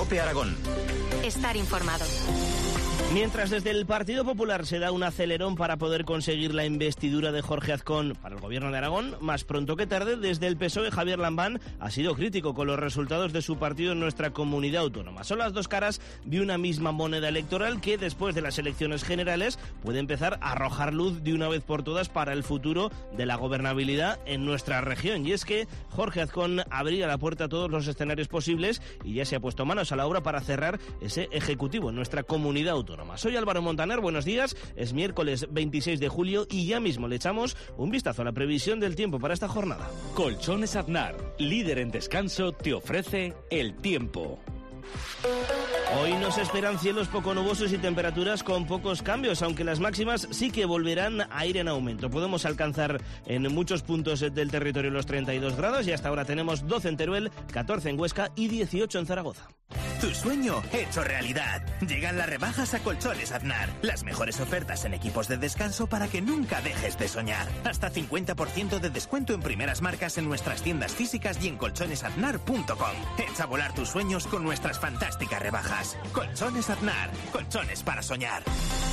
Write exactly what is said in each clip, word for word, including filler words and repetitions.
COPE Aragón. Estar informado. Mientras desde el Partido Popular se da un acelerón para poder conseguir la investidura de Jorge Azcón para el Gobierno de Aragón, más pronto que tarde, desde el P S O E Javier Lambán ha sido crítico con los resultados de su partido en nuestra comunidad autónoma. Son las dos caras de una misma moneda electoral que, después de las elecciones generales, puede empezar a arrojar luz de una vez por todas para el futuro de la gobernabilidad en nuestra región. Y es que Jorge Azcón abría la puerta a todos los escenarios posibles y ya se ha puesto manos a la obra para cerrar ese ejecutivo en nuestra comunidad autónoma. Soy Álvaro Montaner, buenos días, es miércoles veintiséis de julio y ya mismo le echamos un vistazo a la previsión del tiempo para esta jornada. Colchones Aznar, líder en descanso, te ofrece el tiempo. Hoy nos esperan cielos poco nubosos y temperaturas con pocos cambios, aunque las máximas sí que volverán a ir en aumento. Podemos alcanzar en muchos puntos del territorio los treinta y dos grados y hasta ahora tenemos doce en Teruel, catorce en Huesca y dieciocho en Zaragoza. Tu sueño hecho realidad. Llegan las rebajas a Colchones Aznar. Las mejores ofertas en equipos de descanso para que nunca dejes de soñar. Hasta cincuenta por ciento de descuento en primeras marcas en nuestras tiendas físicas y en colchones aznar punto com. Echa a volar tus sueños con nuestras fantásticas rebajas. Colchones Aznar. Colchones para soñar.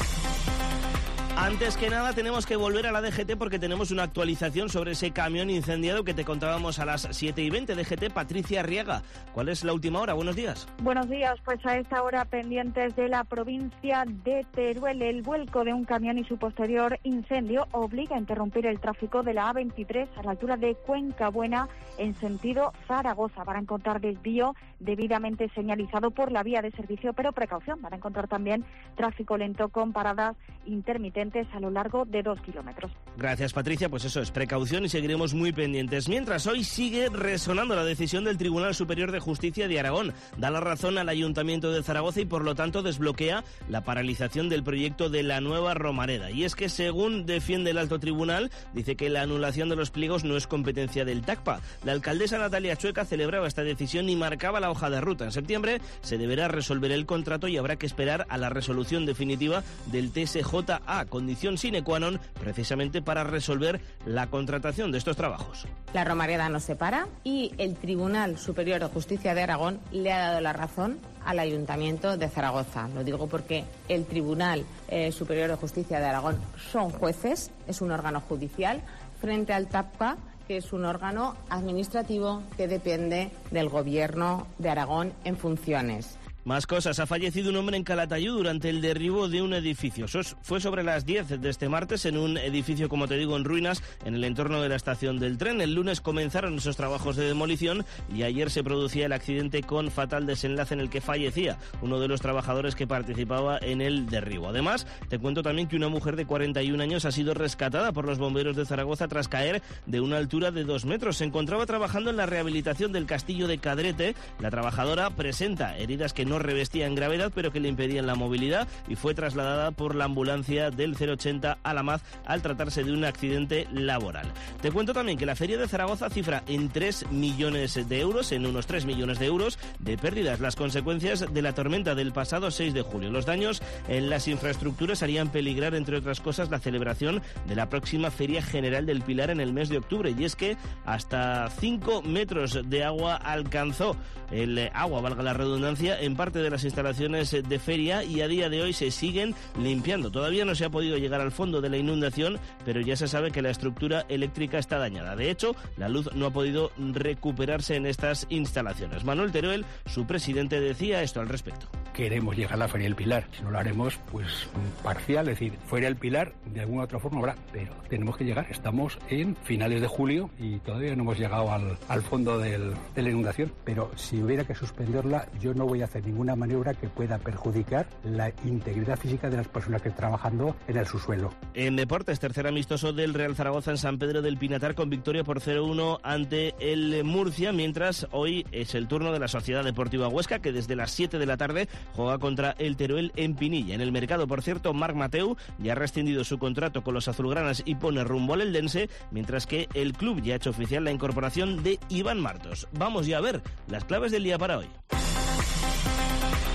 Antes que nada tenemos que volver a la D G T porque tenemos una actualización sobre ese camión incendiado que te contábamos a las siete y veinte. D G T, Patricia Arriaga. ¿Cuál es la última hora? Buenos días. Buenos días, pues a esta hora pendientes de la provincia de Teruel. El vuelco de un camión y su posterior incendio obliga a interrumpir el tráfico de la A veintitrés a la altura de Cuencabuena en sentido Zaragoza. Van a encontrar desvío debidamente señalizado por la vía de servicio, pero precaución, van a encontrar también tráfico lento con paradas intermitentes a lo largo de dos kilómetros. Gracias, Patricia. Pues eso es precaución y seguiremos muy pendientes. Mientras, hoy sigue resonando la decisión del Tribunal Superior de Justicia de Aragón. Da la razón al Ayuntamiento de Zaragoza y por lo tanto desbloquea la paralización del proyecto de la nueva Romareda. Y es que, según defiende el Alto Tribunal, dice que la anulación de los pliegos no es competencia del TACPA. La alcaldesa Natalia Chueca celebraba esta decisión y marcaba la hoja de ruta. En septiembre se deberá resolver el contrato y habrá que esperar a la resolución definitiva del T S J A, condición sine qua non precisamente para resolver la contratación de estos trabajos. La Romareda no se para y el Tribunal Superior de Justicia de Aragón le ha dado la razón al Ayuntamiento de Zaragoza. Lo digo porque el Tribunal eh, Superior de Justicia de Aragón son jueces, es un órgano judicial, frente al TACPA, que es un órgano administrativo que depende del Gobierno de Aragón en funciones. Más cosas. Ha fallecido un hombre en Calatayud durante el derribo de un edificio. Fue sobre las diez de este martes en un edificio, como te digo, en ruinas, en el entorno de la estación del tren. El lunes comenzaron esos trabajos de demolición y ayer se producía el accidente con fatal desenlace en el que fallecía uno de los trabajadores que participaba en el derribo. Además, te cuento también que una mujer de cuarenta y un años ha sido rescatada por los bomberos de Zaragoza tras caer de una altura de dos metros. Se encontraba trabajando en la rehabilitación del castillo de Cadrete. La trabajadora presenta heridas que no revestían gravedad, pero que le impedían la movilidad y fue trasladada por la ambulancia del cero ochenta a la Maz al tratarse de un accidente laboral. Te cuento también que la Feria de Zaragoza cifra en tres millones de euros, en unos tres millones de euros de pérdidas, las consecuencias de la tormenta del pasado seis de julio. Los daños en las infraestructuras harían peligrar, entre otras cosas, la celebración de la próxima Feria General del Pilar en el mes de octubre, y es que hasta cinco metros de agua alcanzó el agua, valga la redundancia, en parte de las instalaciones de feria y a día de hoy se siguen limpiando. Todavía no se ha podido llegar al fondo de la inundación, pero ya se sabe que la estructura eléctrica está dañada. De hecho, la luz no ha podido recuperarse en estas instalaciones. Manuel Teruel, su presidente, decía esto al respecto. Queremos llegar a la Feria del Pilar. Si no lo haremos, pues parcial, es decir, Feria del Pilar de alguna u otra forma habrá, pero tenemos que llegar. Estamos en finales de julio y todavía no hemos llegado al, al fondo del, de la inundación, pero si hubiera que suspenderla, yo no voy a hacer ninguna maniobra que pueda perjudicar la integridad física de las personas que están trabajando en el subsuelo. En deportes, tercer amistoso del Real Zaragoza en San Pedro del Pinatar con victoria por cero uno ante el Murcia, mientras hoy es el turno de la Sociedad Deportiva Huesca, que desde las siete de la tarde juega contra el Teruel en Pinilla. En el mercado, por cierto, Marc Mateu ya ha rescindido su contrato con los azulgranas y pone rumbo al Eldense, mientras que el club ya ha hecho oficial la incorporación de Iván Martos. Vamos ya a ver las claves del día para hoy.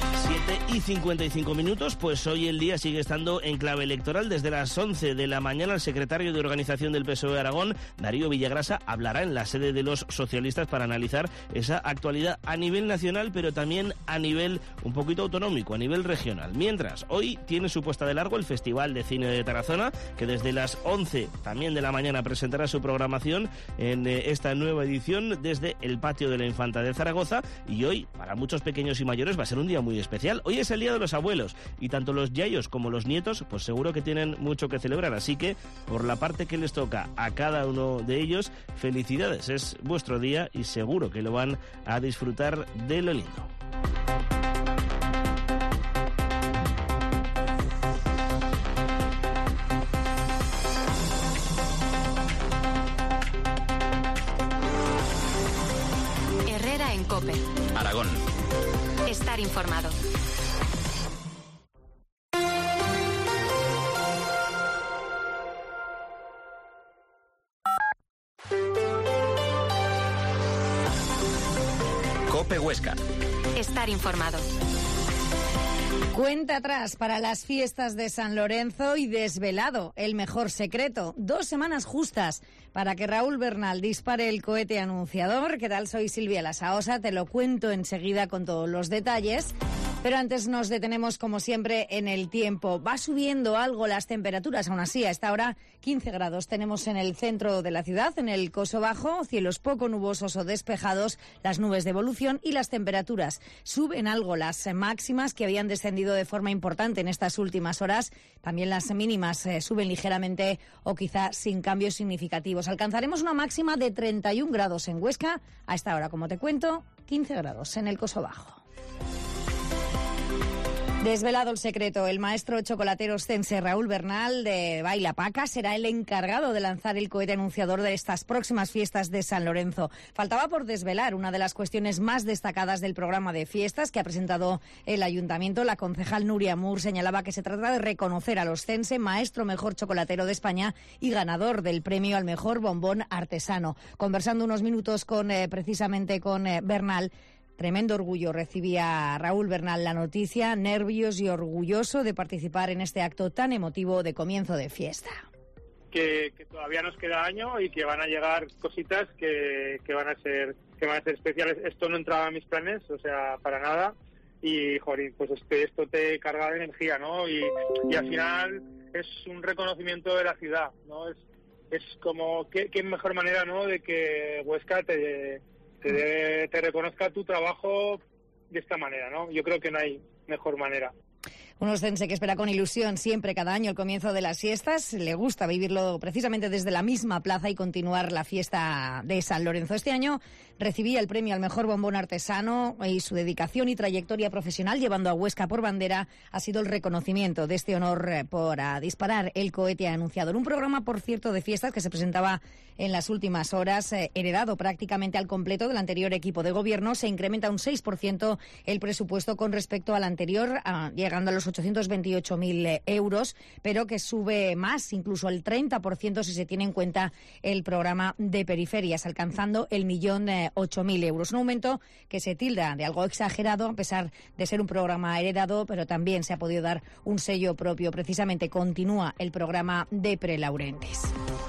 siete y cincuenta y cinco minutos, pues hoy el día sigue estando en clave electoral. Desde las once de la mañana el secretario de organización del P S O E de Aragón, Darío Villagrasa, hablará en la sede de los socialistas para analizar esa actualidad a nivel nacional, pero también a nivel un poquito autonómico, a nivel regional. Mientras, hoy tiene su puesta de largo el Festival de Cine de Tarazona, que desde las once también de la mañana presentará su programación en eh, esta nueva edición desde el Patio de la Infanta de Zaragoza. Y hoy, para muchos pequeños y mayores, va a ser un día muy especial. Hoy es el Día de los Abuelos y tanto los yayos como los nietos pues seguro que tienen mucho que celebrar, así que por la parte que les toca a cada uno de ellos, felicidades, es vuestro día y seguro que lo van a disfrutar de lo lindo. Herrera en COPE. Aragón. Estar informado. COPE Huesca. Estar informado. Cuenta atrás para las fiestas de San Lorenzo y desvelado el mejor secreto. Dos semanas justas para que Raúl Bernal dispare el cohete anunciador. ¿Qué tal? Soy Silvia Lasaosa, te lo cuento enseguida con todos los detalles. Pero antes nos detenemos, como siempre, en el tiempo. Va subiendo algo las temperaturas, aún así, a esta hora quince grados tenemos en el centro de la ciudad, en el Coso Bajo, cielos poco nubosos o despejados, las nubes de evolución y las temperaturas. Suben algo las máximas que habían descendido de forma importante en estas últimas horas. También las mínimas eh, suben ligeramente o quizá sin cambios significativos. Alcanzaremos una máxima de treinta y un grados en Huesca. A esta hora, como te cuento, quince grados en el Coso Bajo. Desvelado el secreto, el maestro chocolatero ostense Raúl Bernal de Baila Paca será el encargado de lanzar el cohete anunciador de estas próximas fiestas de San Lorenzo. Faltaba por desvelar una de las cuestiones más destacadas del programa de fiestas que ha presentado el ayuntamiento. La concejal Nuria Mur señalaba que se trata de reconocer al ostense maestro mejor chocolatero de España y ganador del premio al mejor bombón artesano. Conversando unos minutos con eh, precisamente con eh, Bernal, tremendo orgullo recibía Raúl Bernal la noticia, nervios y orgulloso de participar en este acto tan emotivo de comienzo de fiesta. Que, que todavía nos queda año y que van a llegar cositas que, que van a ser que van a ser especiales. Esto no entraba en mis planes, o sea, para nada. Y, joder, pues este, esto te carga de energía, ¿no? Y, y al final es un reconocimiento de la ciudad, ¿no? Es, es como, ¿qué, qué mejor manera, ¿no?, de que Huesca te... Te, te reconozca tu trabajo de esta manera, ¿no? Yo creo que no hay mejor manera. Un ostense que espera con ilusión siempre cada año el comienzo de las fiestas. Le gusta vivirlo precisamente desde la misma plaza y continuar la fiesta de San Lorenzo. Este año recibía el premio al mejor bombón artesano y su dedicación y trayectoria profesional llevando a Huesca por bandera ha sido el reconocimiento de este honor por a disparar el cohete anunciador. Un programa, por cierto, de fiestas que se presentaba en las últimas horas, eh, heredado prácticamente al completo del anterior equipo de gobierno. Se incrementa un seis por ciento el presupuesto con respecto al anterior, a, llegando a los ochocientos veintiocho mil euros, pero que sube más, incluso el treinta por ciento si se tiene en cuenta el programa de periferias, alcanzando el millón eh, ocho mil euros. Un aumento que se tilda de algo exagerado, a pesar de ser un programa heredado, pero también se ha podido dar un sello propio. Precisamente continúa el programa de prelaurentes.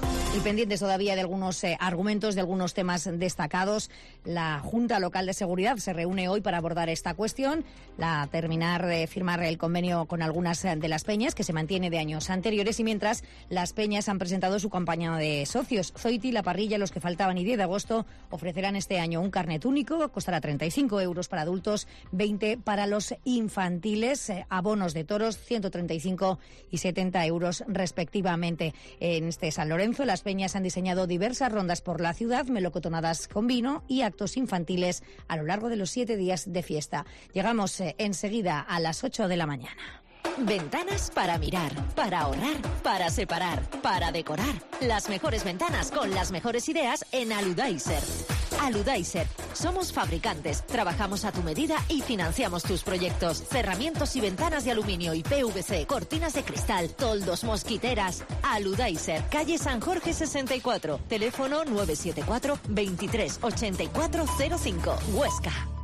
Y pendientes todavía de algunos eh, argumentos, de algunos temas destacados. La Junta Local de Seguridad se reúne hoy para abordar esta cuestión, la terminar de firmar el convenio con algunas de las peñas, que se mantiene de años anteriores, y mientras las peñas han presentado su campaña de socios. Zoiti, La Parrilla, Los que faltaban y diez de agosto ofrecerán este año un carnet único, costará treinta y cinco euros para adultos, veinte para los infantiles, eh, abonos de toros, ciento treinta y cinco y setenta euros respectivamente. En este San Lorenzo, las peñas han diseñado diversas rondas por la ciudad, melocotonadas con vino y actos infantiles a lo largo de los siete días de fiesta. Llegamos eh, enseguida a las ocho de la mañana. Ventanas para mirar, para ahorrar, para separar, para decorar. Las mejores ventanas con las mejores ideas en Aludaiser. Aludaiser. Somos fabricantes, trabajamos a tu medida y financiamos tus proyectos. Cerramientos y ventanas de aluminio y P V C, cortinas de cristal, toldos, mosquiteras. Aludaiser, calle San Jorge sesenta y cuatro. Teléfono nueve siete cuatro, veintitrés, ochenta y cuatro cero cinco. Huesca.